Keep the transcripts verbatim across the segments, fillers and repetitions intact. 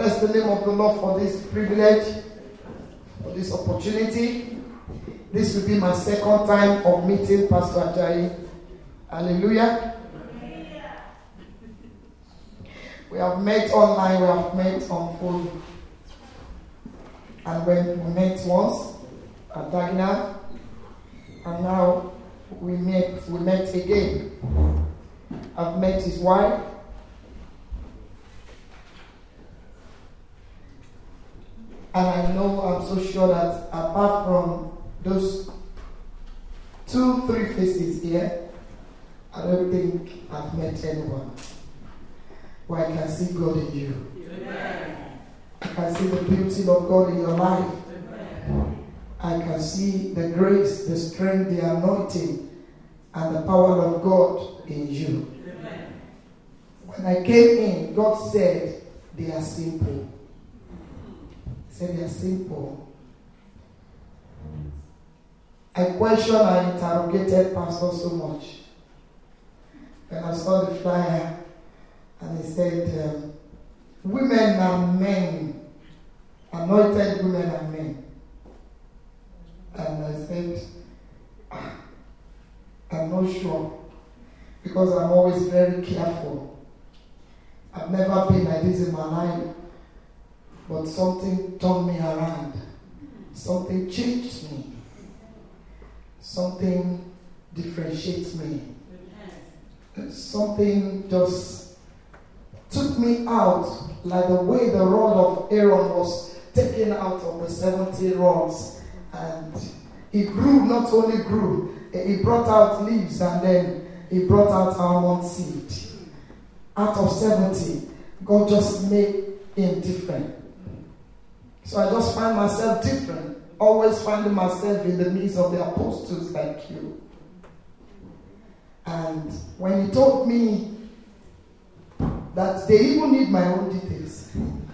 bless the name of the Lord for this privilege, for this opportunity. This will be my second time of meeting Pastor Ajayi. Hallelujah. We have met online, we have met on phone. And when we met once at Dagenham, and now we met, we met again. I've met his wife. And I know, I'm so sure that apart from those two, three faces here, I don't think I've met anyone. But I can see God in you. Amen. I can see the beauty of God in your life. Amen. I can see the grace, the strength, the anointing, and the power of God in you. Amen. When I came in, God said, they are simple. He said they are simple. I questioned and interrogated Pastor so much. When I saw the flyer, and he said, um, women and men, anointed women and men. And I said, ah, I'm not sure, because I'm always very careful. I've never been like this in my life, but something turned me around. Something changed me. Something differentiates me. Something just took me out, like the way the rod of Aaron was taken out of the seventy rods. And it grew, not only grew, it brought out leaves, and then it brought out almond seed. Out of seventy, God just made him different. So I just find myself different, always finding myself in the midst of the apostles like you. And when he told me that they even need my own details,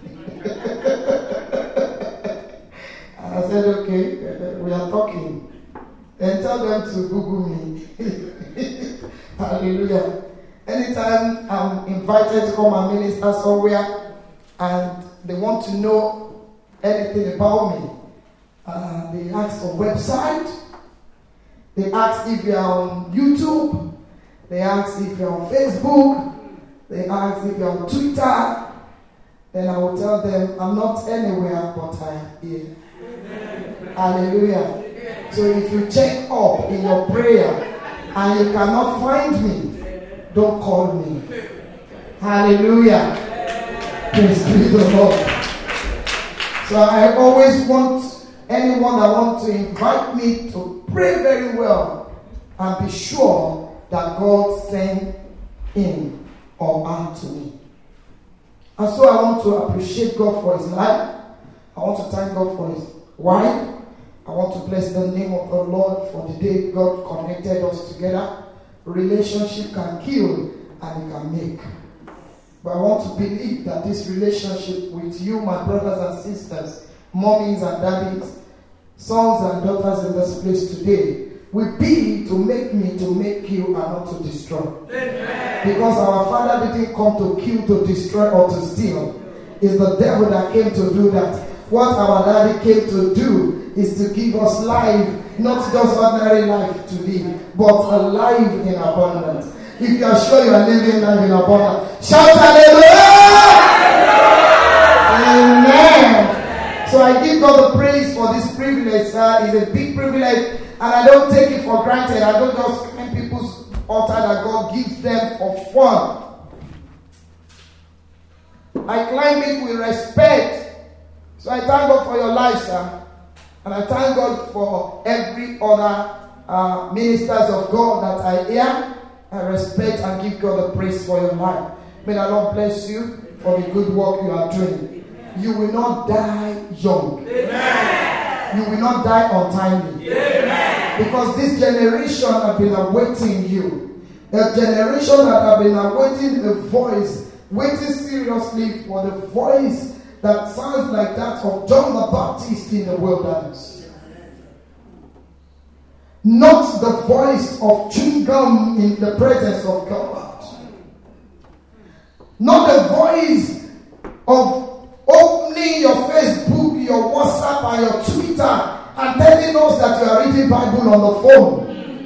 and I said, okay, we are talking. Then tell them to Google me. Hallelujah. Anytime I'm invited to come and minister somewhere and they want to know anything about me, uh, they ask for website, they ask if you are on YouTube, they ask if you're on Facebook, they ask if you're on Twitter. Then I will tell them, I'm not anywhere but I am here. Amen. Hallelujah. Amen. So if you check up in your prayer and you cannot find me, don't call me. Hallelujah. Praise be the Lord. So I always want anyone that wants to invite me to pray very well and be sure that God sent him or her to me. And so I want to appreciate God for his life. I want to thank God for his wife. I want to bless the name of the Lord for the day God connected us together. Relationship can kill and it can make. But I want to believe that this relationship with you, my brothers and sisters, mommies and daddies, sons and daughters in this place today, will be to make me to make you and not to destroy. Amen. Because our Father didn't come to kill, to destroy, or to steal. It's the devil that came to do that. What our daddy came to do is to give us life, not just ordinary life to live, but a life in abundance. If you are sure you are living life in abundance, shout hallelujah! Amen. So I give God the praise for this privilege, sir. It's a big privilege. And I don't take it for granted. I don't just climb people's altar that God gives them for fun. I climb it with respect. So I thank God for your life, sir. And I thank God for every other uh, ministers of God that I hear. I respect and give God the praise for your life. May the Lord bless you for the good work you are doing. You will not die young. Amen. You will not die untimely. Amen. Because this generation have been awaiting you. A generation that have been awaiting a voice, waiting seriously for the voice that sounds like that of John the Baptist in the wilderness. Not the voice of chewing gum in the presence of God. Not the voice of your WhatsApp and your Twitter and telling us that you are reading Bible on the phone.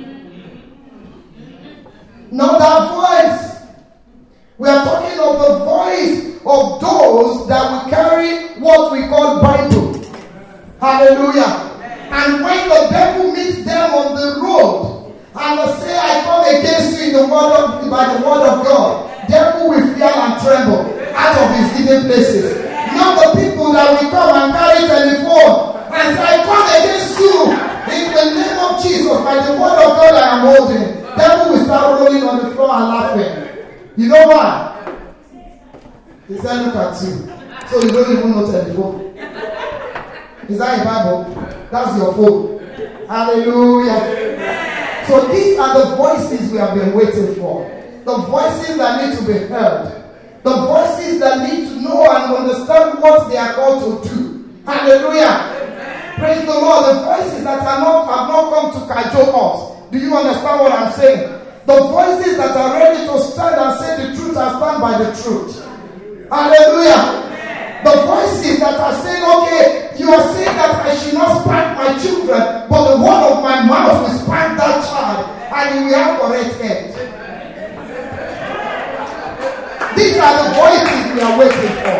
Not that voice. We are talking of the voice of those that will carry what we call Bible. Hallelujah. And when the devil meets them on the road and they say, I come against you in the word of, by the word of God, devil will fear and tremble out of his hidden places. Not the people that will come and carry telephone and say, I come against you in the name of Jesus by the word of God I am holding. Devil will start rolling on the floor and laughing. You know why? He said, look at you. So you don't even know telephone. Is that a Bible? That's your phone. Hallelujah. So these are the voices we have been waiting for. The voices that need to be heard. The voices that need to know and understand what they are called to do. Hallelujah. Praise the Lord. The voices that are not, have not come to cajole us. Do you understand what I'm saying? The voices that are ready to stand and say the truth and stand by the truth. Hallelujah. The voices that are saying, okay, you are saying that I should not spank my children, but the word of my mouth will spank that child, and you will have correct head. These are the voices we are waiting for.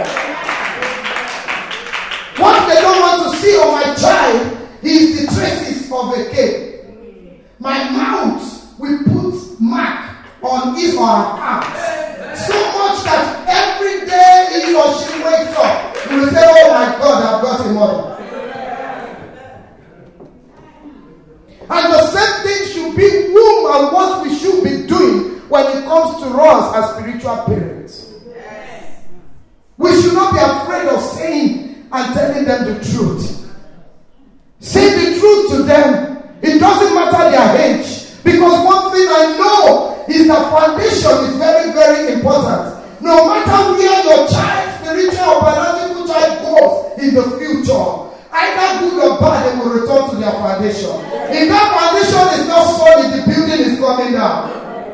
What they don't want to see on my child is the traces of a cane. My mouth will put mark on his or her hands. So much that every day he or she wakes up, you will say, oh my God, I've got a mother. And the same thing should be whom and what we should be doing when it comes to us as spiritual parents. We should not be afraid of saying and telling them the truth. Say the truth to them. It doesn't matter their age. Because one thing I know is that foundation is very, very important. No matter where your child, spiritual or biological child goes in the future, either good or bad, they will return to their foundation. If that foundation is not solid, the building is coming down.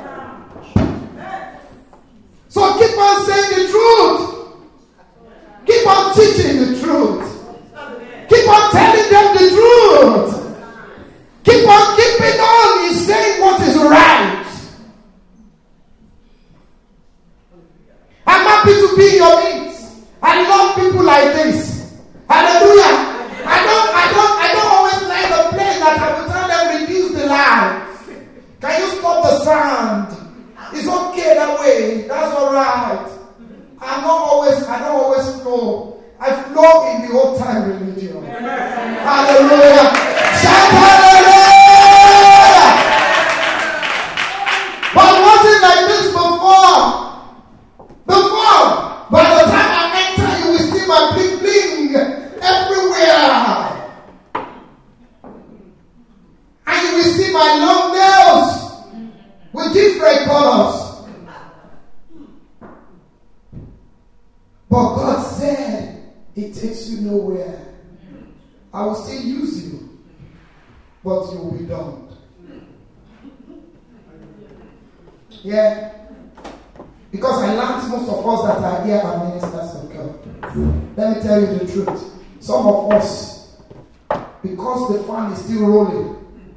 So keep on saying the truth. Keep on teaching the truth. Keep on telling them the truth. Keep on keeping on in saying what is right. I'm happy to be in your midst. I love people like this. Hallelujah. I don't, I don't, I don't always like the place that I will tell them reduce the lights. Can you stop the sound? It's okay that way. That's all right. I'm not always, I don't always flow. I flow in the old time religion. Hallelujah. Shout hallelujah. But it wasn't like this before. Before, by the time I enter, you will see my bling bling everywhere. And you will see my long nails with different colors. But God said, it takes you nowhere. I will still use you, but you will be done. Yeah. Because I learned most of us that are here are ministers of God. Let me tell you the truth. Some of us, because the fan is still rolling,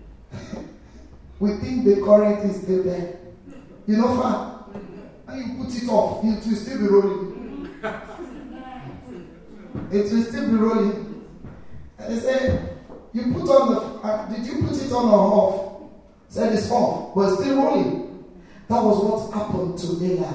we think the current is still there. You know fan? And you put it off, it will still be rolling. It will still be rolling. And they say, you put on the, uh, did you put it on or off? Said it's off, but it's still rolling. That was what happened to Eli.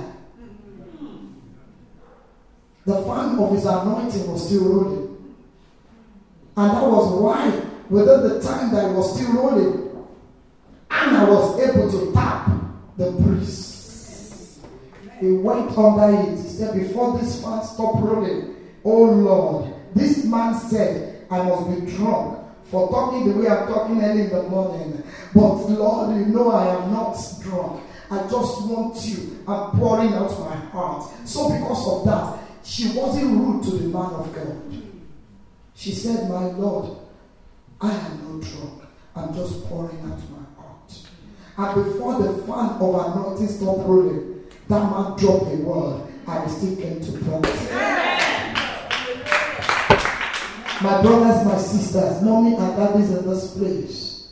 The fan of his anointing was still rolling. And that was why, within the time that it was still rolling, Anna was able to tap the priest. He went under it. He said, before this fan stopped rolling, oh Lord, this man said, I must be drunk for talking the way I'm talking early in the morning. But Lord, you know I am not drunk. I just want you. I'm pouring out my heart. So because of that, she wasn't rude to the man of God. She said, my Lord, I am not drunk. I'm just pouring out my heart. And before the fan of anointing stopped rolling, that man dropped a word and he still came to promise. My brothers, my sisters, mommy and daddies in this place.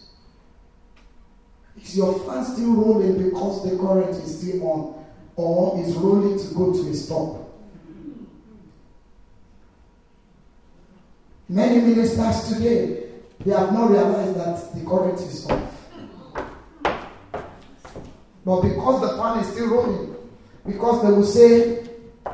Is your fan still rolling because the current is still on, or is rolling to go to a stop? Many ministers today, they have not realized that the current is off. But because the fan is still rolling, because they will say,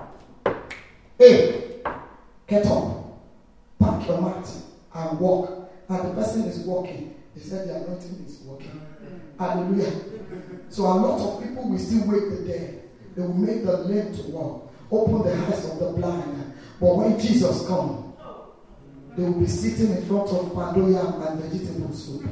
hey, get up, pack your mat and walk. And the person is walking. They said the anointing is working. Hallelujah. So a lot of people will still wait the day. They will make the lame to walk, open the eyes of the blind. But when Jesus comes, they will be sitting in front of pandoyam and vegetable soup.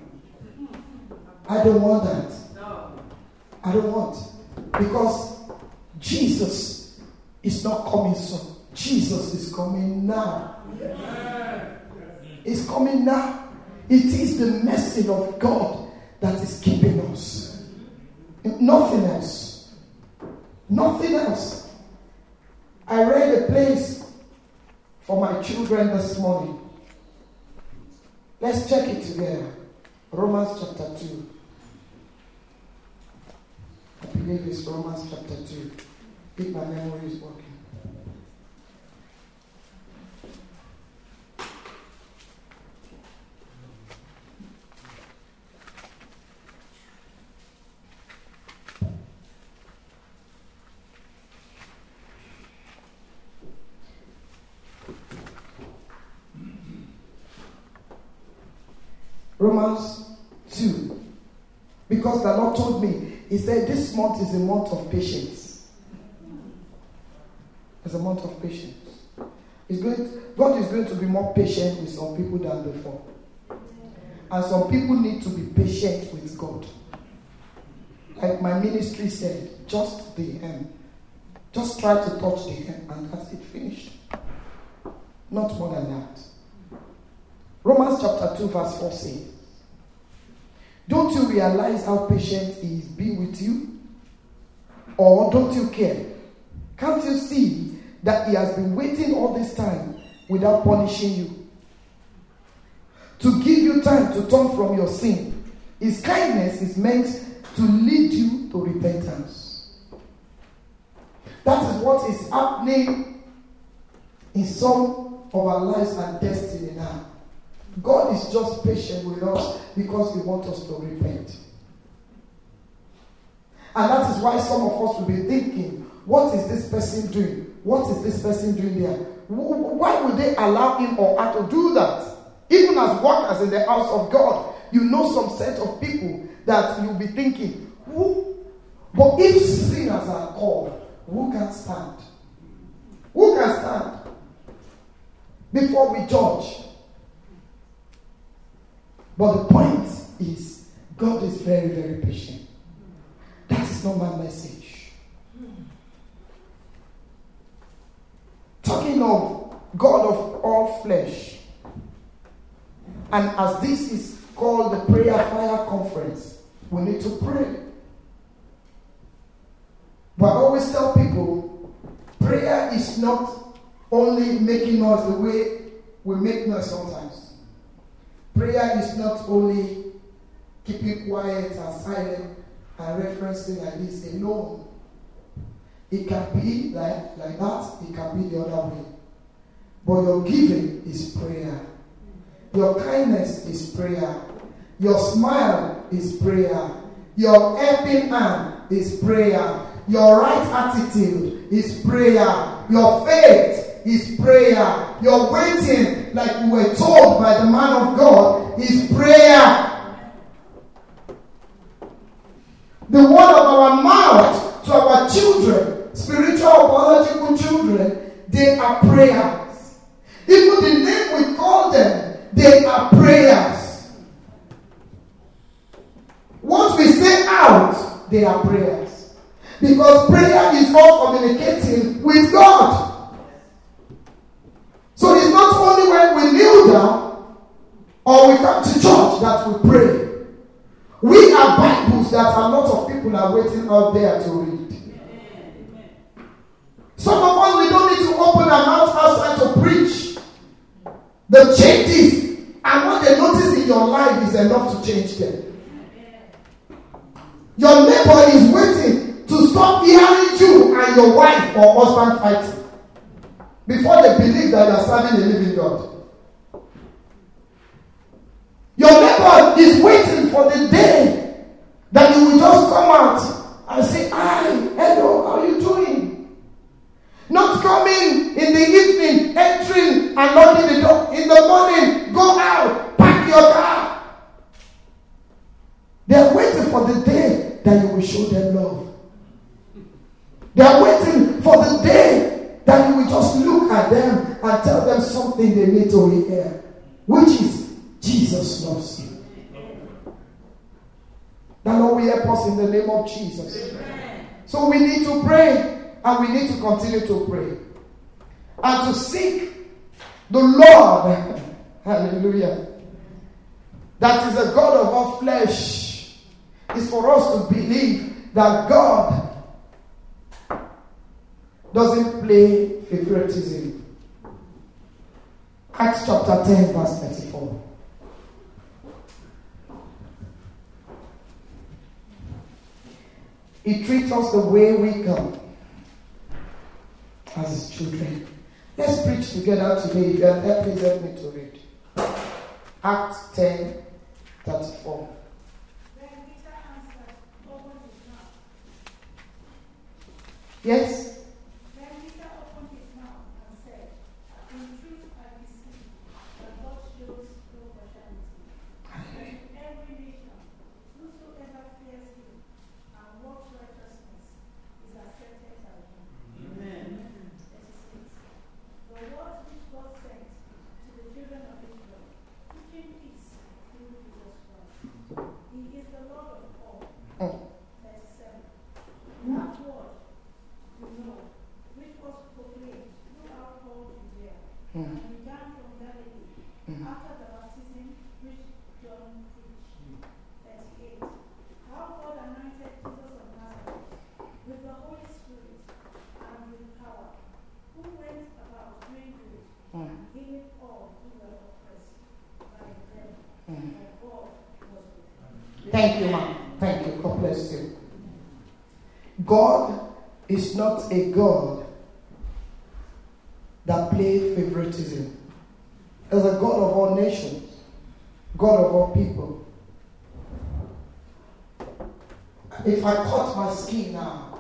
I don't want that. I don't want. Because Jesus is not coming soon. Jesus is coming now. It's coming now. It is the mercy of God that is keeping us. Nothing else. Nothing else. I read a place for my children this morning. Let's check it together. Romans chapter two. I believe it's Romans chapter two. If my memory is working. Romans two. Because the Lord told me, He said this month is a month of patience. It's a month of patience. It's going, God is going to be more patient with some people than before. And some people need to be patient with God. Like my ministry said, just the end. Just try to touch the end and that's it, finished. Not more than that. Romans chapter two verse four says, don't you realize how patient He is being with you? Or don't you care? Can't you see that He has been waiting all this time without punishing you? To give you time to turn from your sin. His kindness is meant to lead you to repentance. That is what is happening in some of our lives and destiny now. God is just patient with us because He wants us to repent. And that is why some of us will be thinking, what is this person doing? What is this person doing there? Why would they allow him or her to do that? Even as workers in the house of God, you know some set of people that you'll be thinking, who? But if sinners are called, who can stand? Who can stand? Before we judge. But the point is, God is very, very patient. That is not my message. Talking of God of all flesh, and as this is called the Prayer Fire Conference, we need to pray. But I always tell people, prayer is not only making noise the way we make noise sometimes. Prayer is not only keeping quiet and silent and referencing like this alone. It can be like, like that, it can be the other way. But your giving is prayer. Your kindness is prayer. Your smile is prayer. Your helping hand is prayer. Your right attitude is prayer. Your faith is prayer. Your waiting, like we were told by the man of God, is prayer. The word of our mouth to our children, spiritual or biological children, they are prayers. Even the name we call them, they are prayers. Once we say out, they are prayers. Because prayer is all communicating with God. So it's not only when we kneel down or we come to church that we pray. We have Bibles that a lot of people are waiting out there to read. Some of us, we don't need to open our mouth outside to preach. The changes and what they notice in your life is enough to change them. Your neighbor is waiting to stop hearing you and your wife or husband fighting before they believe that you are serving a living God. Your neighbor is waiting for the day that you will just come out and say, "Hi, hello, how are you doing?" Not coming in the evening, entering and locking the door. In the morning, go out, park your car. They are waiting for the day that you will show them love. They are waiting for the day that you will just look at them and tell them something they need to hear, which is Jesus loves you. The Lord will help us in the name of Jesus. Amen. So we need to pray. And we need to continue to pray and to seek the Lord. Hallelujah. That is a God of all flesh. It's for us to believe that God doesn't play favoritism. Acts chapter ten, verse thirty-four. He treats us the way we come as his children. Let's preach together today. If you are there, please help me to read. Acts ten, thirty-four. Then Peter answered, opened his mouth. Yes? Then Peter opened his mouth and said, in truth I beseech that God shows no partiality. In every nation, whosoever fears him and walks righteousness is accepted by him. Amen. The word which God sent to the children of Israel, preaching peace through Jesus Christ. He is the Lord of all. thirty-seven. That word, you know, which was proclaimed throughout all Judea, and began from Galilee, after the baptism which John preached. thirty-eight. How God anointed Jesus of Nazareth with the Holy Spirit and with power, who went about doing good and healing all who were oppressed by the devil, and God was with him. Thank you, ma'am. Thank you. God bless you. God is not a God that plays favoritism. As a God of all nations, God of all people. If I cut my skin now,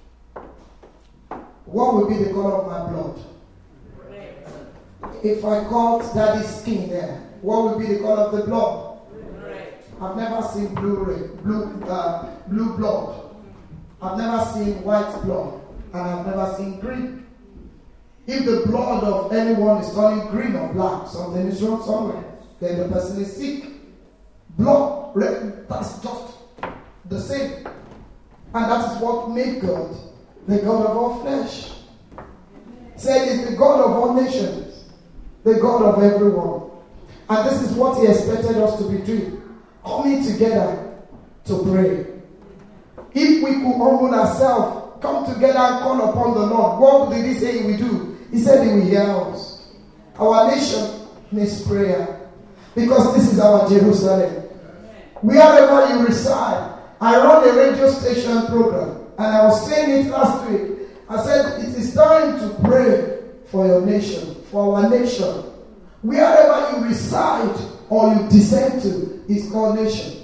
what will be the color of my blood? Red. If I cut daddy's skin there, what will be the color of the blood? Red. I've never seen blue red, blue, uh, blue blood. I've never seen white blood, and I've never seen green. If the blood of anyone is turning green or black, something is wrong somewhere. Then the person is sick. Blood, red, that's just the same. And that is what made God the God of all flesh. Said it's the God of all nations, the God of everyone. And this is what he expected us to be doing. Coming together to pray. If we could humble ourselves, come together and call upon the Lord, what did he say we do? He said he will hear us. Our nation needs prayer. Because this is our Jerusalem. Wherever you reside, I run a radio station program, and I was saying it last week. I said it is time to pray for your nation, for our nation. Wherever you reside or you descend to is called nation.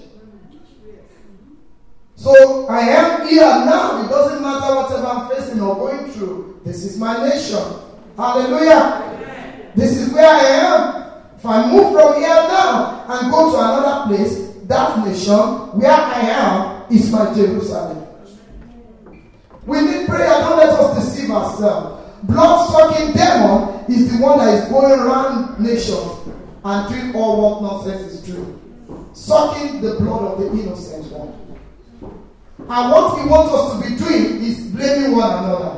So I am here now. It doesn't matter whatever I'm facing or going through. This is my nation. Hallelujah. Amen. This is where I am. If I move from here now and go to another place, that nation where I am is my Jerusalem. We need prayer. Don't let us deceive ourselves. Blood-sucking demon is the one that is going around nations and doing all what nonsense is true. Sucking the blood of the innocent one. And what he wants us to be doing is blaming one another.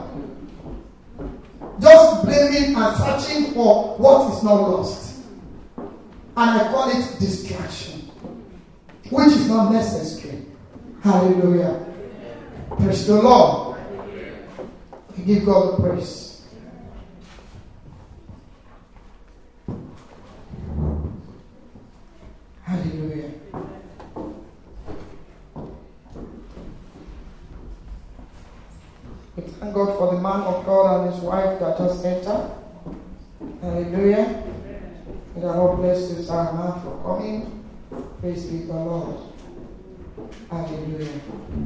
Just blaming and searching for what is not lost. And I call it distraction, which is not necessary. Hallelujah. Praise the Lord. We give God the praise. God for the man of God and his wife that just entered. Hallelujah. May the Lord bless you, sir, and man, for coming. Praise be the Lord. Hallelujah.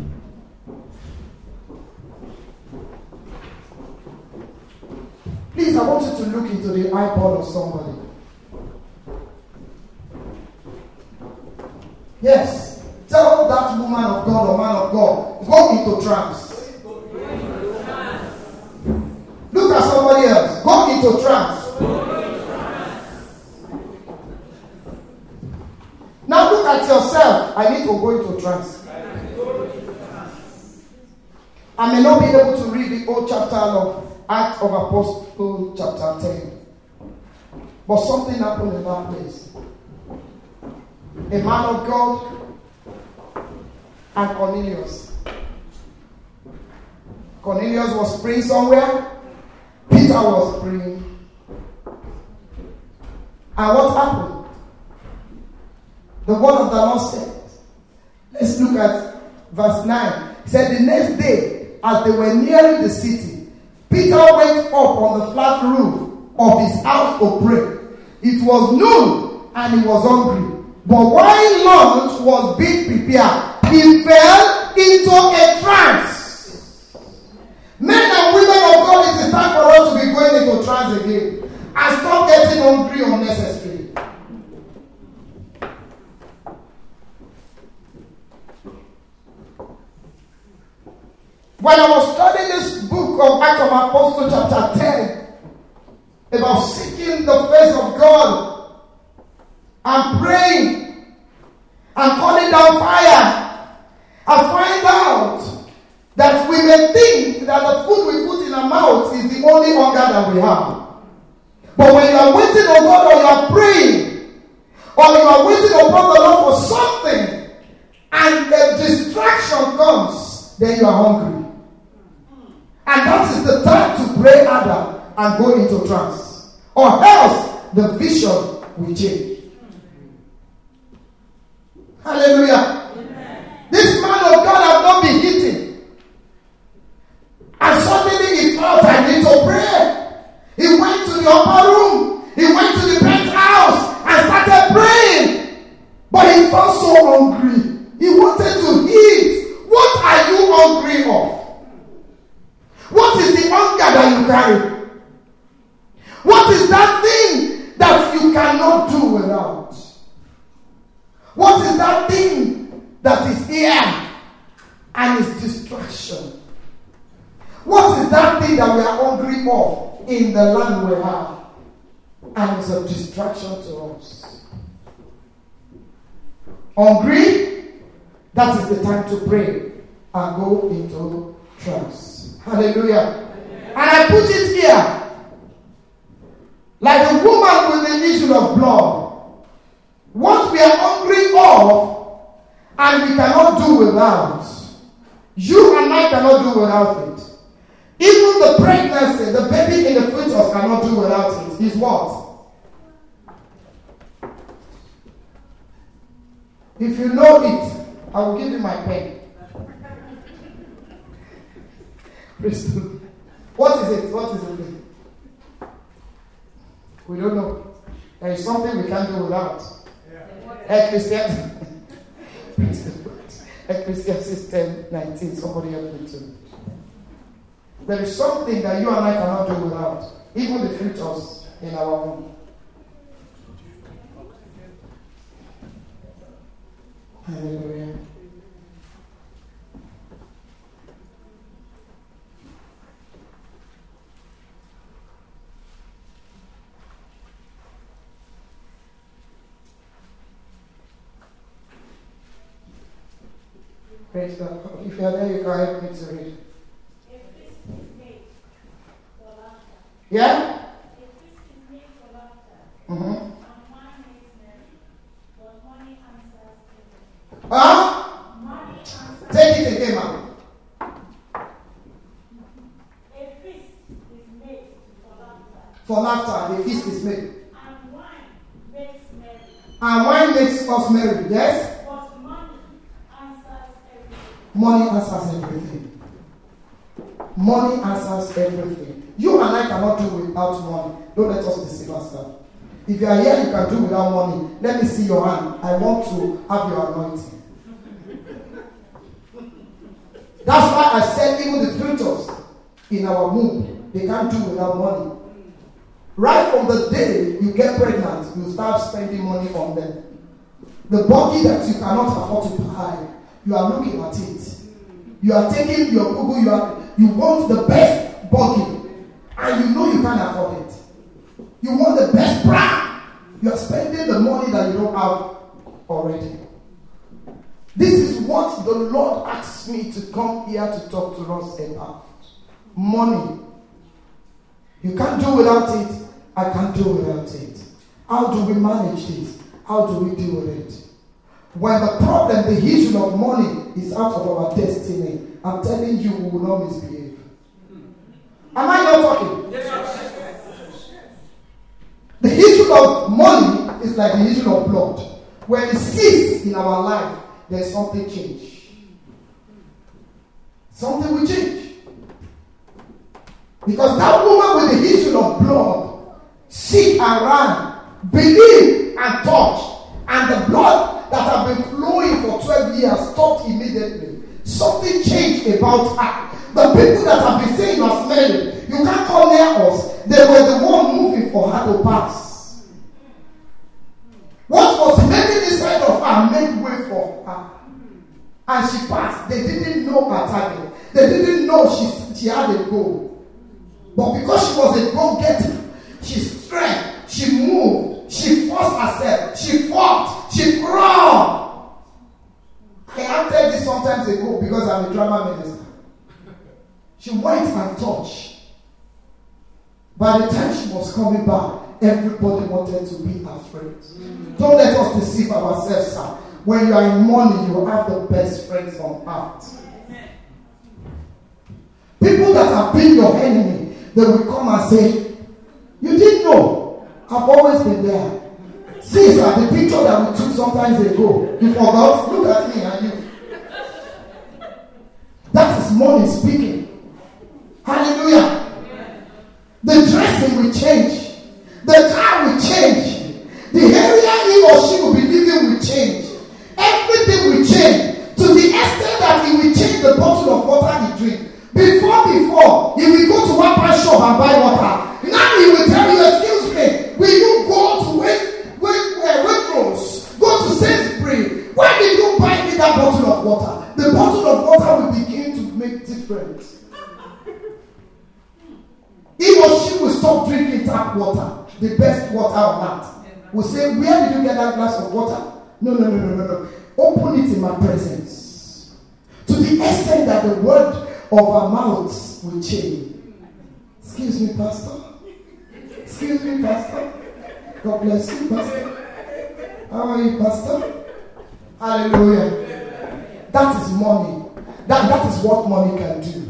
Please, I want you to look into the eyeball of somebody. Yes. Tell that woman of God or man of God, go into trance. Look at somebody else. Go into trance. Now look at yourself. I need to go into trance. I may not be able to read the whole chapter of Acts of Apostles, chapter ten. But something happened in that place. A man of God and Cornelius. Cornelius was praying somewhere. Peter was praying. And what happened? The word of the Lord said, let's look at verse nine. It said, the next day, as they were nearing the city, Peter went up on the flat roof of his house to pray. It was noon and he was hungry. But while lunch was being prepared, he fell into a trance. Men and women of God, it is time for us to be going into trance again. And stop getting hungry unnecessarily. When I was studying this book of Acts of Apostles chapter ten, about seeking the face of God and praying and calling down fire, I find out that we may think that the food we put in our mouth is the only hunger that we have. But when you are waiting on God, or you are praying, or you are waiting upon the Lord for something, and a distraction comes, then you are hungry. And that is the time to pray harder and go into trance. Or else the vision will change. Hallelujah. Amen. This man of God has not been eating. And suddenly he felt, I need to pray. He went to the upper room. He went to the penthouse and started praying. But he felt so hungry. He wanted to eat. What are you hungry of? What is the hunger that you carry? What is that thing that you cannot do without? What is that thing that is here and is distraction? What is that thing that we are hungry of in the land we have and is a distraction to us? Hungry? That is the time to pray and go into trance. Hallelujah. Amen. And I put it here, like the woman with the issue of blood. What we are hungry of and we cannot do without, you and I cannot do without it. Even the pregnancy, the baby in the fetus cannot do without it. Is what? If you know it, I will give you my pen. What is it? What is it? We don't know. There is something we can't do without. Yeah. Ecclesiastes. Ecclesiastes ten nineteen. Somebody help me too. There is something that you and I cannot do without. Even the features in our home. Hallelujah. Praise God. If you are there, you can help me to read. Yeah? Mm-hmm. Huh? Take it again, ma'am. A feast is made for laughter. For laughter, the feast is made. And wine makes merry. And wine makes us merry, yes? But money answers everything. Money answers everything. Money answers everything. You and I cannot do without money. Don't let us deceive ourselves. If you are here, you can do without money. Let me see your hand. I want to have your anointing. That's why I said even the filters in our womb, they can't do without money. Right from the day you get pregnant, you start spending money on them. The body that you cannot afford to buy, you are looking at it. You are taking your Google, you are you want the best body, and you know you can't afford it. You want the best brand. You are spending the money that you don't have already. This is what the Lord asked me to come here to talk to us about. Money. You can't do without it. I can't do without it. How do we manage this? How do we deal with it? When the problem, the issue of money is out of our destiny, I'm telling you, we will not misbehave. Am I not talking? Yes. The issue of money is like the issue of blood. When it sits in our life, there's something change. Something will change. Because that woman with the issue of blood, sit and ran, believe and touch, and the blood that had been flowing for twelve years stopped immediately. Something changed about her. The people that have been saying are smelling, you can't come near us. They were the one moving for her to pass. What was happening inside of her made way for her. And she passed. They didn't know her target. They didn't know she, she had a goal. But because she was a go-getter, she strength, she moved, she forced herself, she fought, she crawled. I acted this sometimes ago because I'm a drama minister. She went and touched. By the time she was coming back, everybody wanted to be afraid. Mm. Don't let us deceive ourselves, sir. When you are in money, you have the best friends on earth. People that have been your enemy, they will come and say, you didn't know. I've always been there. See, sir, the picture that we took sometimes ago, you forgot? Look at me and you. That is money speaking. Hallelujah. The dressing will change. The car will change. The area he or she will be living will change. Everything will change. To the extent that he will change the bottle of water he drinks. Before, before, he will go to one price shop and buy water. Now he will tell you, excuse me, will you go to wait, wait, uh, Waitrose, go to Sainsbury? Why did you buy me that bottle of water? The bottle of water will begin to make difference. He or she will stop drinking tap water, the best water on earth. Will say, where did you get that glass of water? No, no, no, no, no, no. Open it in my presence. To the extent that the word of our mouths will change. Excuse me, Pastor. Excuse me, Pastor. God bless you, Pastor. How are you, Pastor? Hallelujah. That is money. That, that is what money can do.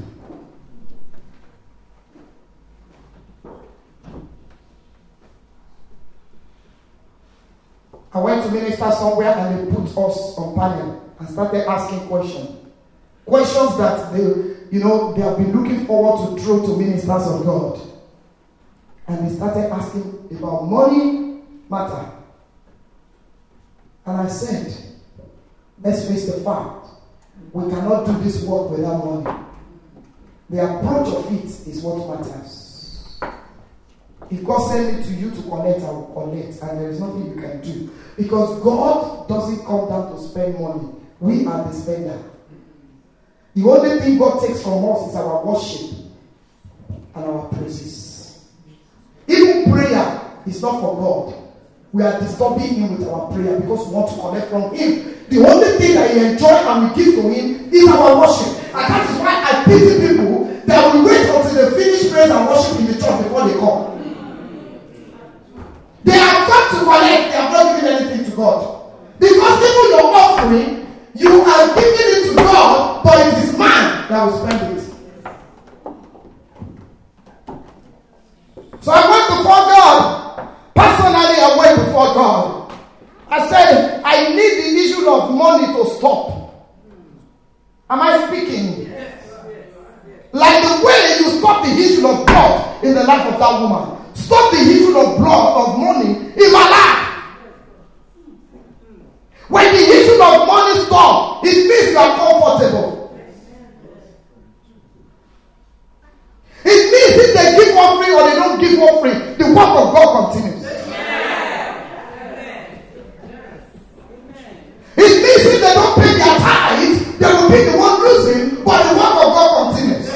I went to minister somewhere and they put us on panel and started asking questions. Questions that they, you know, they have been looking forward to throw to ministers of God. And they started asking about money matter. And I said, let's face the fact, we cannot do this work without money. The approach of it is what matters. If God sends me to you to connect, I will connect. And there is nothing you can do. Because God doesn't come down to spend money. We are the spender. The only thing God takes from us is our worship and our praises. Even prayer is not for God. We are disturbing Him with our prayer because we want to connect from Him. The only thing that He enjoys and we give to Him is our worship. And that is why I pity people that will wait until they finish praise and worship in the church before they come. They have got to collect, they have not given anything to God. Because even your offering, you are giving it to God, but it is man that will spend it. So I went before God. Personally, I went before God. I said, I need the issue of money to stop. Am I speaking? Like the way you stop the issue of blood in the life of that woman. Stop the issue of blood, of money in my life. When the issue of money stops, it means you are comfortable. It means if they give offering or they don't give offering, the work of God continues. It means if they don't pay their tithes, they will be the one losing, but the work of God continues.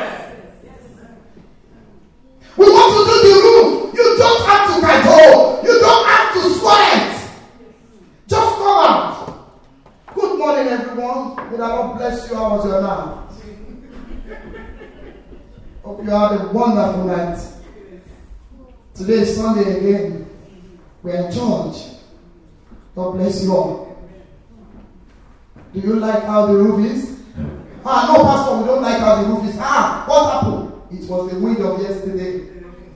We want to do the roof. You don't have to cajole. You don't have to sweat. Just come out. Good morning, everyone. May the Lord bless you. How was your night? Hope you had a wonderful night. Today is Sunday again. We're in church. God bless you all. Do you like how the roof is? Ah, no, Pastor, we don't like how the roof is. Ah, what happened? It was the wind of yesterday.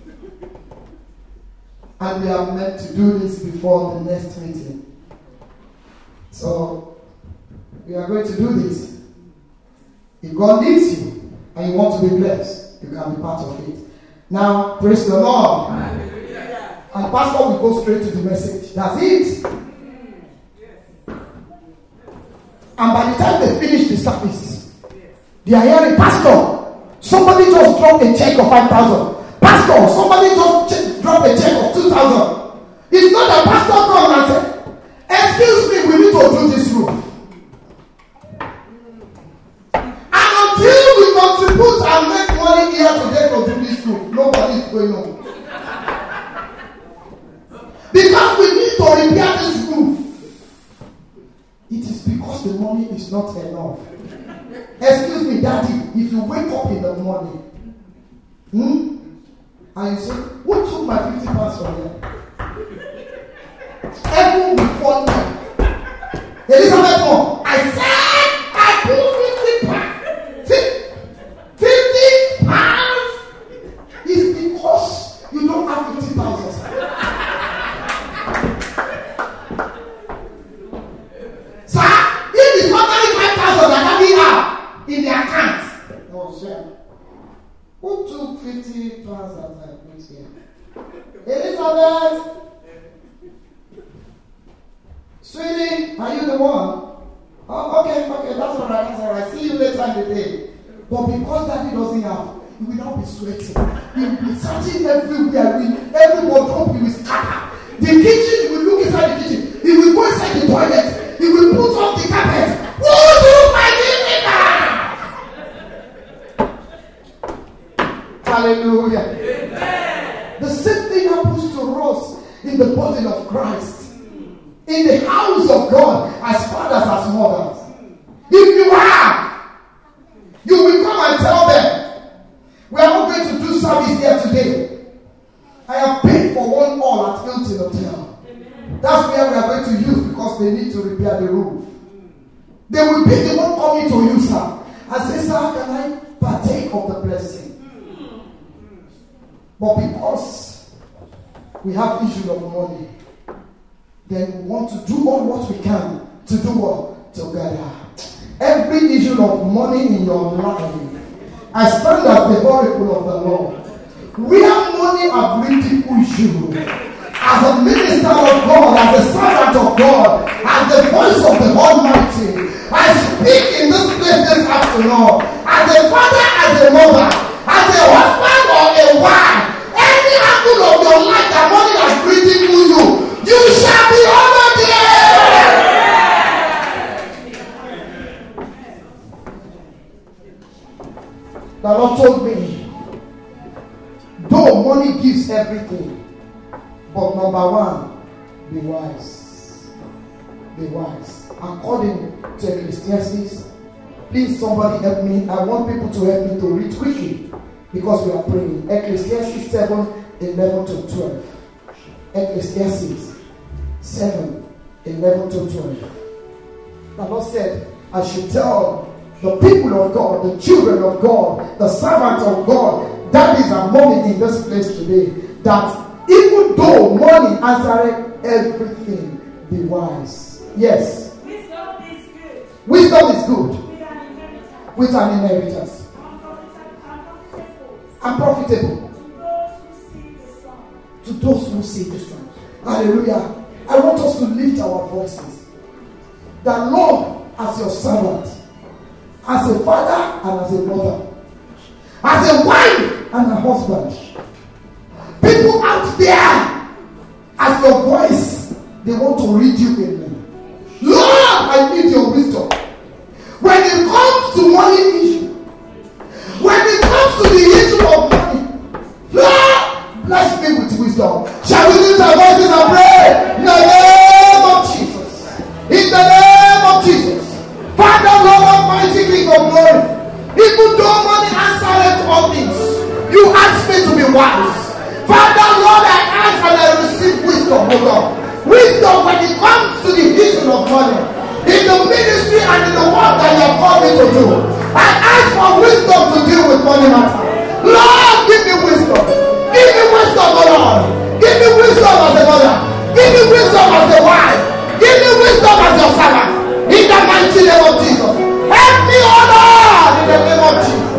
And we are meant to do this before the next meeting. So, we are going to do this. If God leads you and you want to be blessed, you can be part of it. Now, praise the Lord. Hallelujah. And Pastor will go straight to the message. That's it. And by the time they finish the service, they are hearing, Pastor, somebody just dropped a check of five thousand. Pastor, somebody just ch- dropped a check of two thousand. It's not that pastor come and say, excuse me, we need to do this roof. And until we contribute and make money here today to do this roof, nobody is going on. Because we need to repair this roof. It is because the money is not enough. Excuse me, Daddy, if you wake up in the morning, hmm, and you say, who took my fifty pounds from there? Everyone will fall down. Elizabeth, no, I said I put fifty pounds. fifty pounds is because you don't have fifty thousand. Sir, if it's not five thousand that we have in the account. No, sir. Who took fifty pounds as I put here? Elizabeth? Sweetie, are you the one? Oh, okay, okay, that's all right, that's all right. See you later in the day. But because Daddy doesn't have, he will not be sweating. He will be searching everywhere. Every wardrobe he will scatter. The kitchen, he will look inside the kitchen. He will go inside the toilet. He will put off the carpet. Who took my fifty pounds? Hallelujah. Amen. The same thing happens to us in the body of Christ. In the house of God, as fathers, as mothers. If you have, you will come and tell them, we are not going to do service here today. I have paid for one hall at Hilton Hotel. That's where we are going to use because they need to repair the roof. They will be the one coming to use her and say, sir, can I partake of the blessing? But because we have issue of money, then we want to do all what we can to do what? Together. Every issue of money in your life, I stand as the oracle of the Lord. Where money have ridiculed you, as a minister of God, as a servant of God, as the voice of the Almighty, I speak in this place this afternoon, as a father, as a mother, as a husband or a wife, any angle of your life that money has ridiculed you, you shall be honored there. The Lord told me, though money gives everything, but number one, be wise. Be wise. According to Ecclesiastes, please somebody help me. I want people to help me to read quickly because we are praying. Ecclesiastes seven, eleven to twelve. Ecclesiastes seven, eleven to twelve. The Lord said, I should tell the people of God, the children of God, the servants of God, that is among in this place today, that even though money answers everything, be wise. Yes. Wisdom is good. Wisdom is good. With an inheritance. and profitable to those who see the sun. to those who see the sun. Hallelujah. I want us to lift our voices. That Lord, as your servant, as a father and as a mother, as a wife and a husband, people out there, as your voice, they want to read you in me. Lord, I need your wisdom. When it comes to money issue, when it comes to the issue of money, Lord, bless me with wisdom. Shall we lift our voices and pray? In the name of Jesus. In the name of Jesus. Father, Lord Almighty, King of glory, even though money answers all things, you ask me to be wise. Father, Lord, I ask and I receive wisdom, oh Lord. Wisdom when it comes to the issue of money, in the ministry and in the work that you have called me to do. I ask for wisdom to deal with money matter. Lord, give me wisdom. Give me wisdom, oh Lord. Give me wisdom as a mother. Give me wisdom as a wife. Give me wisdom as your servant. In the mighty name of Jesus. Help me, oh Lord, in the name of Jesus.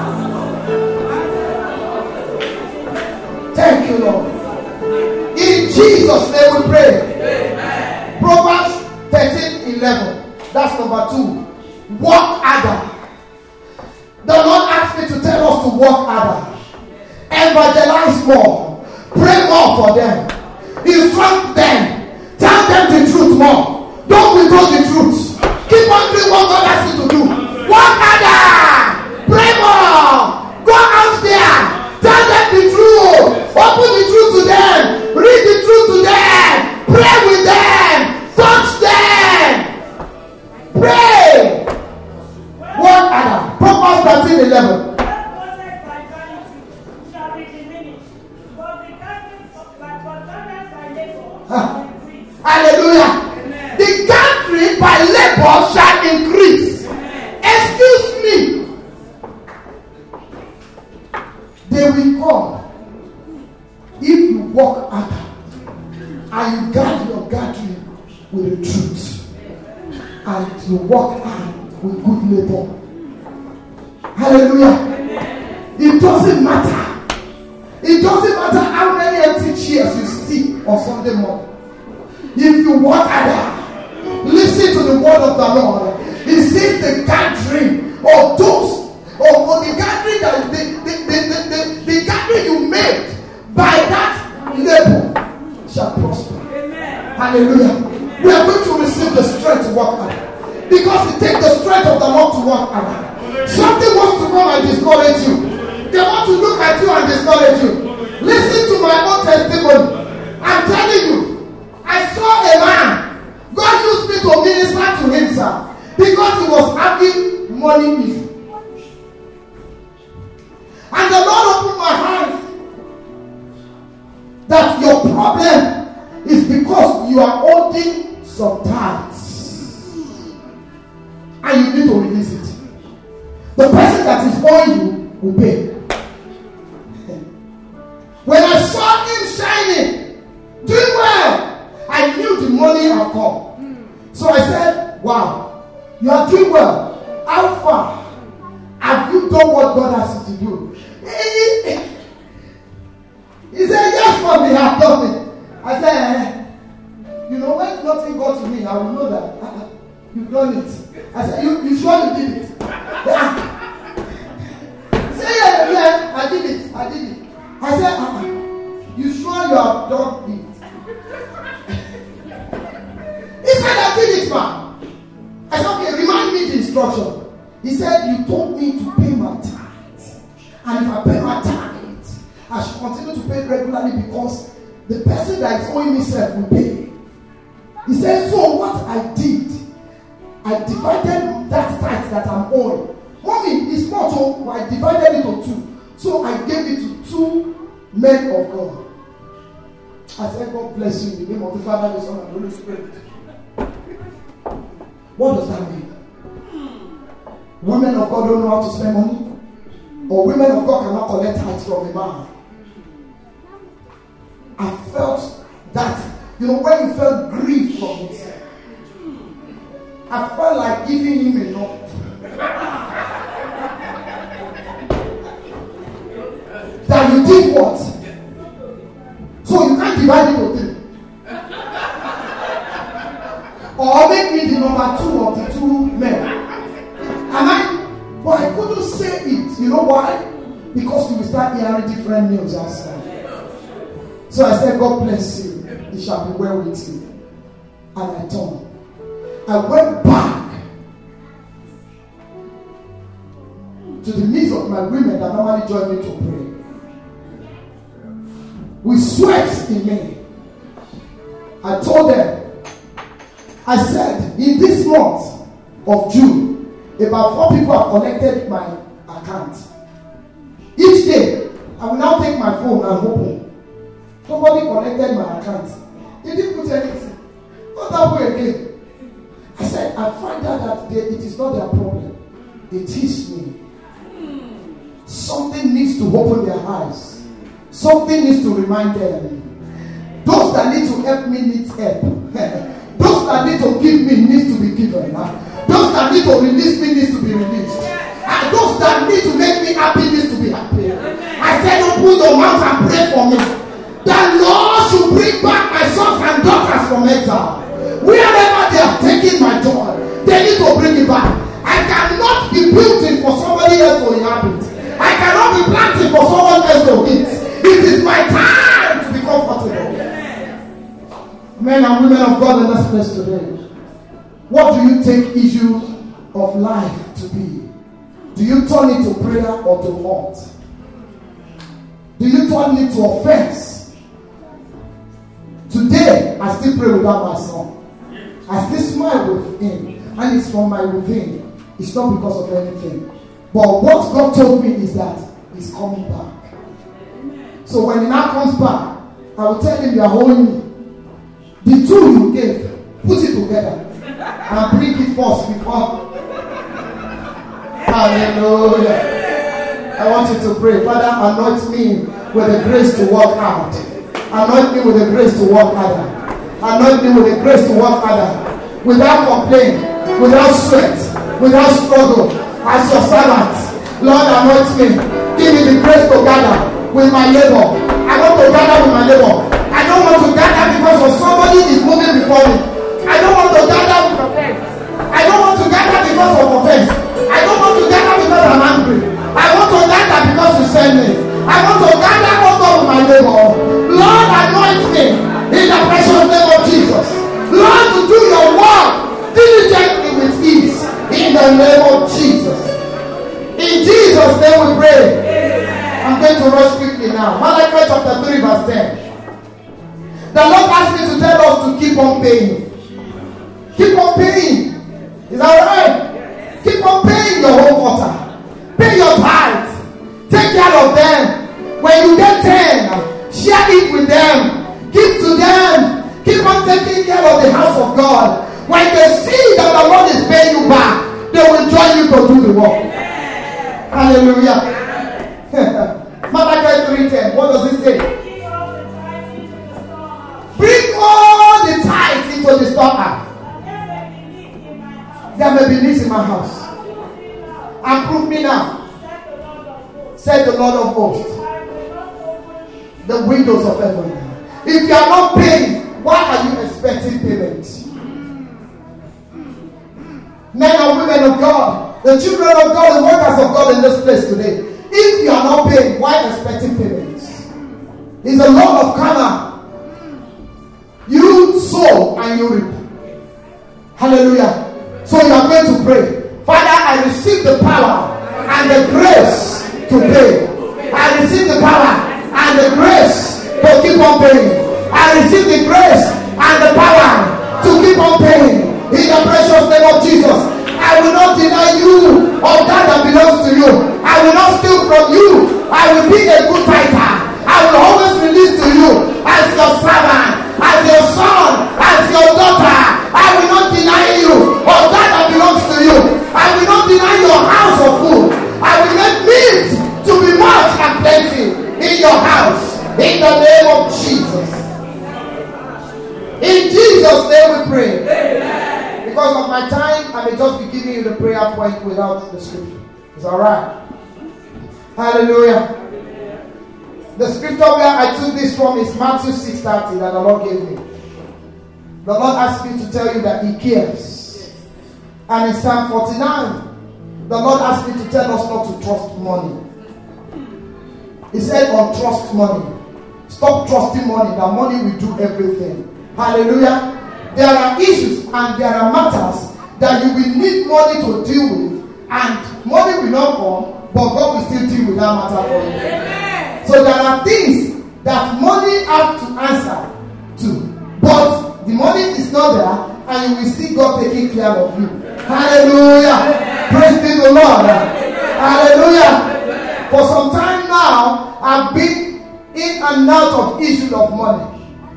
Thank you, Lord. In Jesus' name we pray. Amen. Proverbs thirteen eleven. That's number two. Work harder. The Lord asked me to tell us to work harder. Evangelize more. Pray more for them. Instruct them. Tell them the truth more. Don't withhold the truth. Keep on doing what God asks you to do. Work harder. Pray more. Go out there. Tell them the truth. Open the truth to them. Read the truth to them. Pray with them. Touch them. Pray. Work harder. Proverbs thirteen eleven. Hallelujah. Amen. The gathering by labor shall increase. Amen. Excuse me. They will come if you work harder and you guard your gathering with the truth and you work hard with good labor. Hallelujah. Amen. It doesn't matter. It doesn't matter how many empty chairs you see on Sunday morning. If you work harder, listen to the word of the Lord. He says the gathering of those, of the gathering that the, the, the, the, the, the gathering you made by that labor shall prosper. Amen. Hallelujah. Amen. We are going to receive the strength to work harder. Because it takes the strength of the Lord to work harder. Something wants to come and discourage you. They want to look at you and discourage you. Listen to my own testimony. I'm telling you, I saw a man. God used me to minister to him, sir, because he was having money issue. And the Lord opened my eyes that your problem is because you are holding some tithes and you need to release it. The person that is owing you will pay. When I saw him shining, doing well, I knew the money had come. So I said, wow, you are doing well. How far have you done what God asked you to do? He, he said, yes, mommy, I have done it. I said, eh, you know, when nothing got to me, I will know that uh, you've done it. I said, you, you sure you did it? Yeah. He said, yeah, yeah, I did it. I did it. I said, uh-uh. You sure you have done it? He said, I did it, man. I said, okay, remind me the instruction. He said, you told me to pay my tithes. And if I pay my tithes, I should continue to pay regularly because the person that is owing me self will pay. He said, so what I did, I divided that tithe that I'm owing. Mommy, it's not so I divided it into two. So I gave it to two men of God. I said, God bless you in the name of the Father, the Son, and the Holy Spirit. What does that mean? Women of God don't know how to spend money? Or women of God cannot collect tithes from a man? I felt that, you know, when you felt grief from himself, I felt like giving him enough. what? So you can't divide it into three. Or make me the number two of the two men. Am I? But I couldn't say it. You know why? Because you will start hearing different news outside. So I said, God bless you. It shall be well with you. And I turned. I went back to the midst of my women that normally join me to pray. With sweat in me. I told them, I said, in this month of June, about four people have connected my account. Each day, I will now take my phone and open. Somebody connected my account. He didn't put anything. Not that way again. I said, I find out that they, it is not their problem. It is me. Something needs to open their eyes. Something needs to remind them. Those that need to help me need help. Those that need to give me needs to be given. Those that need to release me needs to be released. And those that need to make me happy needs to be happy. I said, open your mouth and pray for me. That Lord should bring back my sons and daughters from exile. Wherever they have taken my joy, they need to bring it back. I cannot be building for somebody else to inhabit. I cannot be planting for someone else to eat. It is my time to be comfortable. Men and women of God in this place today, what do you take issue of life to be? Do you turn it to prayer or to hurt? Do you turn it to offense? Today, I still pray without my son. I still smile with him, and it's from my within. It's not because of anything. But what God told me is that he's coming back. So when he now comes back, I will tell him you are holding me. The two you gave, put it together and bring it first before. Hallelujah. I want you to pray. Father, anoint me with the grace to work hard. Anoint me with the grace to work harder. Anoint me with the grace to work harder. Without complaint, without sweat, without struggle. As your servant, Lord, anoint me. Give me the grace to gather with my neighbor. I want to gather with my neighbor. I don't want to gather because of somebody is moving before me. I don't want to gather with offense. I don't want to gather because of offense. I don't want to gather because I'm angry. I want to gather because you send me. I want to gather also with my neighbor. Lord, anoint me in the precious name of Jesus. Lord, to do your work diligently with ease in the name of Jesus. In Jesus' name we pray. I'm going to rush quickly now. Malachi chapter three verse ten. The Lord asked me to tell us to keep on paying. Keep on paying. Is that right? Keep on paying your whole quarter. Pay your tithes. Take care of them. When you get ten, share it with them. Give to them. Keep on taking care of the house of God. When they see that the Lord is paying you back, they will join you to do the work. Hallelujah. Malachi three ten. What does it say? Bring all the tithes into the storehouse. There may be needs in my house. And prove me now, said the Lord of hosts, the windows of heaven. If you are not paying, why are you expecting payment? Men and women of God, the children of God, the workers of God in this place today, if you are not paying, why expecting payment? It's a law of karma. You sow and you reap. Hallelujah. So you are going to pray. Father, I receive the power and the grace to pay. I receive the power and the grace to keep on paying. I receive the grace and the power to keep on paying. In the precious name of Jesus. I will not deny you of that that belongs to you. I will not steal from you. I will be a good tither. I will always release to you as your servant, as your son, as your daughter. I will not deny you of that that belongs to you. I will not deny your house of food. I will make meat to be much and plenty in your house. In the name of Jesus. In Jesus' name we pray. Amen. Because of my time, I may just be giving you the prayer point without the scripture. It's alright. Hallelujah. The scripture where I took this from is Matthew six thirty that the Lord gave me. The Lord asked me to tell you that He cares. And in Psalm forty-nine, the Lord asked me to tell us not to trust money. He said, untrust money. Stop trusting money, that money will do everything. Hallelujah. There are issues and there are matters that you will need money to deal with, and money will not come, but God will still deal with that matter for you. Amen. So there are things that money have to answer to, but the money is not there, and you will see God taking care of you. Hallelujah. Amen. Praise be the Lord. Amen. Hallelujah. For some time now, I've been in and out of issues of money.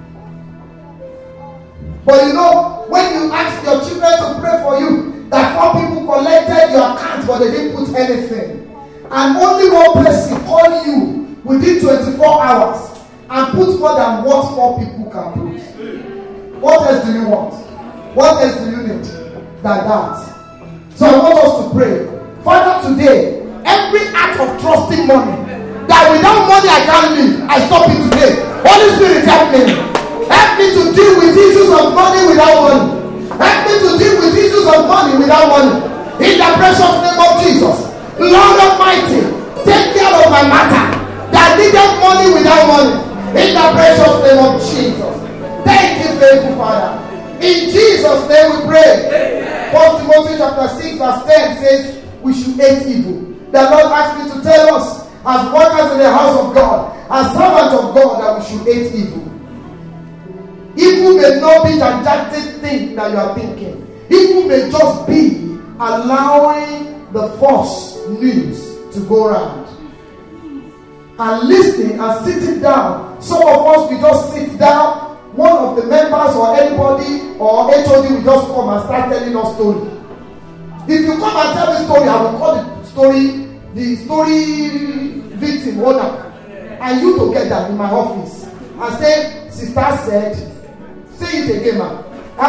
But you know, when you ask your children to pray for you, that four people collected your account, but they didn't put anything, and only one person called you within twenty-four hours and put more than what four people can put. What else do you want? What else do you need than that? So I want us to pray. Father, today, every act of trusting money, that without money I can't live, I stop it today. Holy Spirit, help me. Help me to deal with issues of money without money. Help me to deal with issues of money without money. In the precious name of Jesus. Lord Almighty, take care of my matter that needed money without money. In the precious name of Jesus. Thank you, faithful Father. In Jesus' name we pray. First Timothy chapter six verse ten says we should hate evil. The Lord asked me to tell us, as workers in the house of God, as servants of God, that we should hate evil. Evil may not be the gigantic thing that you are thinking. Evil may just be allowing the false news to go around. And listening and sitting down. Some of us, we just sit down. One of the members or anybody or H O D will just come and start telling us story. If you come and tell me story, I will call the story the story victim owner. And you together in my office and say, sister said, say it again, man.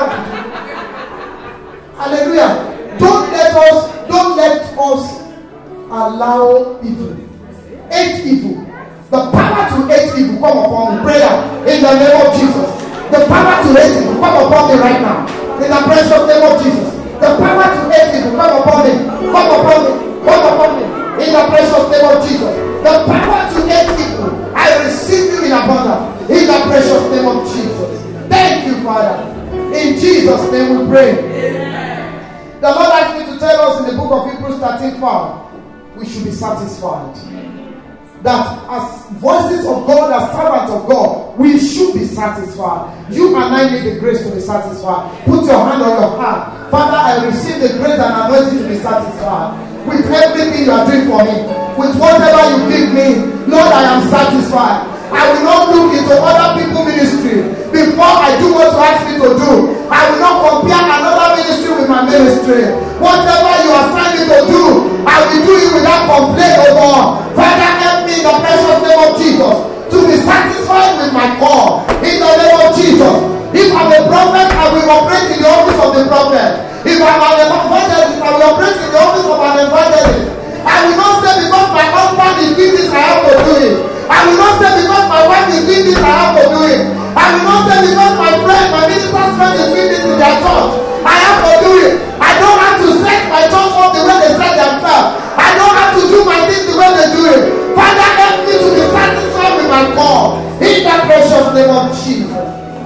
Hallelujah. Don't let us, don't let us allow evil. Hate evil. The power to hate evil come upon me. Prayer in the name of Jesus. The power to hate evil come upon me right now. In the precious name of Jesus. The power to hate evil come upon me. Come upon me. Come upon me. In the precious name of Jesus. The power to hate evil, I receive you in abundance. In the precious name of Jesus. Thank you, Father. In Jesus' name we pray. Amen. The Lord asked me to tell us in the book of Hebrews thirteen five, we should be satisfied. That as voices of God, as servants of God, we should be satisfied. You and I need the grace to be satisfied. Put your hand on your heart. Father, I receive the grace and anointing to be satisfied. With everything you are doing for me, with whatever you give me, Lord, I am satisfied. I will not look into other people's ministry before I do what you ask me to do. I will not compare another ministry with my ministry. Whatever you assign me to do, I will do it without complaint, oh God. Father, help me in the precious name of Jesus to be satisfied with my call. In the name of Jesus. If I'm a prophet, I will operate in the office of the prophet. If I'm an evangelist, I will operate in the office of an evangelist. I will not say because my husband is doing this, I have to do it. I will not say because my wife is doing this, I have to do it. I will not say because my friend, my minister's friend is doing this in their church, I have to do it. I don't have to set my church up the way they set themselves. I don't have to do my things the way they do it. Father, help me to be satisfied with my call. In the precious name of Jesus.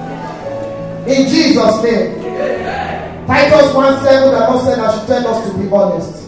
In Jesus' name. Titus one seven, the Lord said I should tell us to be honest.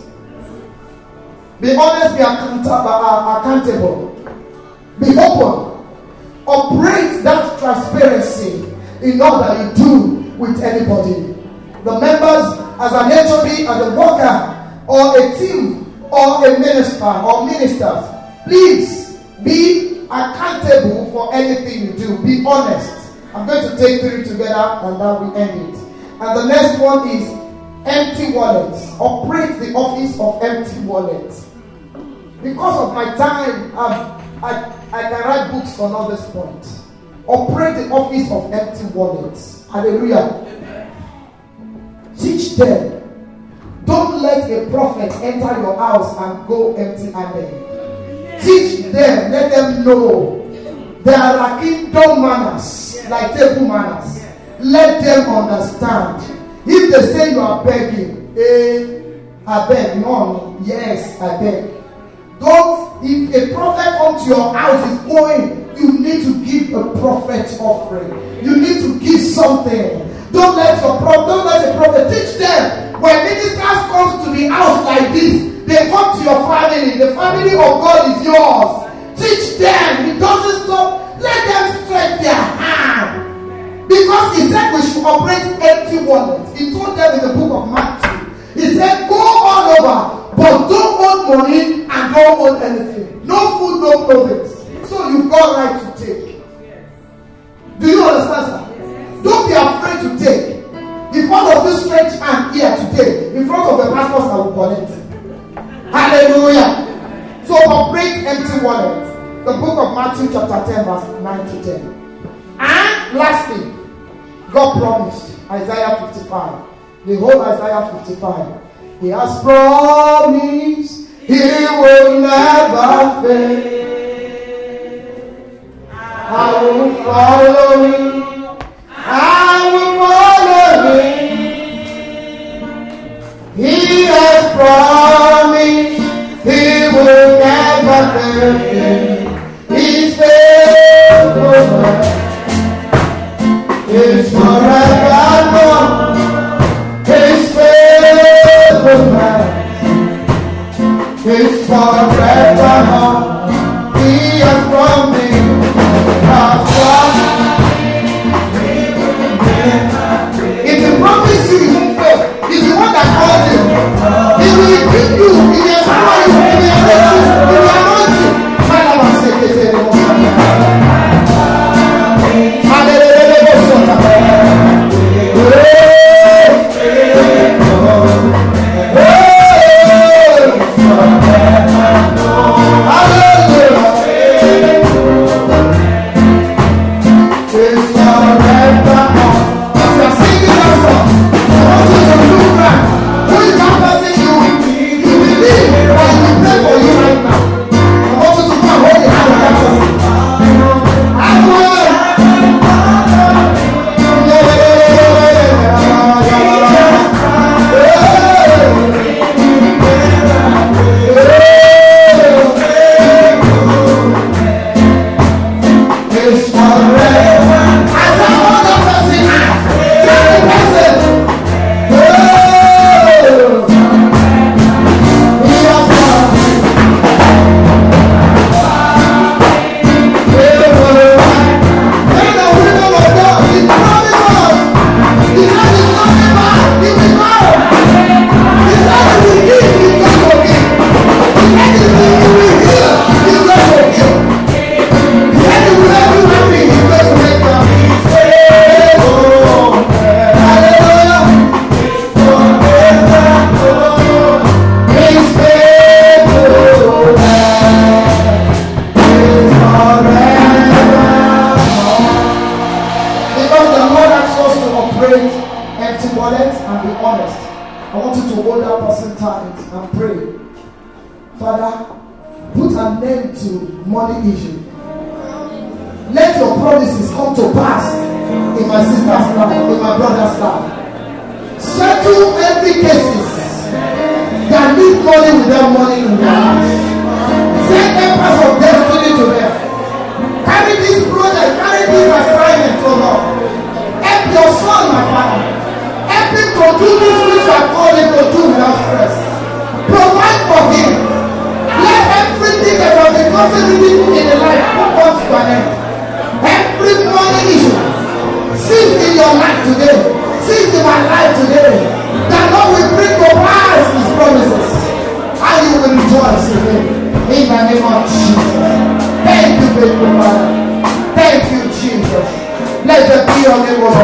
Be honest, be accountable. Be open. Operate that transparency in all that you do with anybody. The members, as an H O D, as a worker, or a team, or a minister, or ministers, please be accountable for anything you do. Be honest. I'm going to take three together and then we end it. And the next one is empty wallets. Operate the office of empty wallets. Because of my time, I've, I, I can write books on all this point. Operate the office of empty wallets. Hallelujah. Teach them. Don't let a prophet enter your house and go empty-handed. Teach them. Let them know There are kingdom manners, like table manners. Let them understand. If they say you are begging, eh, I beg, no, yes, I beg. Don't, if a prophet comes to your house is going, you need to give a prophet offering. You need to give something. Don't let your prophet, don't let a prophet teach them. When ministers come to the house like this, they come to your family. The family of God is yours. Teach them. It doesn't stop. Let them stretch their hand. Because he said we should operate empty wallets. He told them in the book of Matthew. He said, go all over, but don't own money and don't own anything. No food, no clothing. So you've got right to take. Do you understand, sir? Don't be afraid to take. If one of you stretch hand here today, in front of the pastors, I will collect. Hallelujah. So operate empty wallet. The book of Matthew chapter ten verse nine to ten. And lastly, God promised, Isaiah fifty-five. The whole Isaiah fifty-five. He has promised he will never fail. I will follow him. I will follow him. He has promised he will never fail. His faithfulness is forevermore. His faithfulness is forevermore. He has promised. If he promised you, he won't fail. He's the one that called you. He will keep you. He will empower you. He will elevate you. He will anoint you.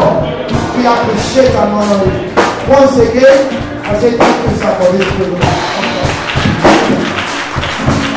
We appreciate and honor you. Once again, I say thank you, sir, for this privilege.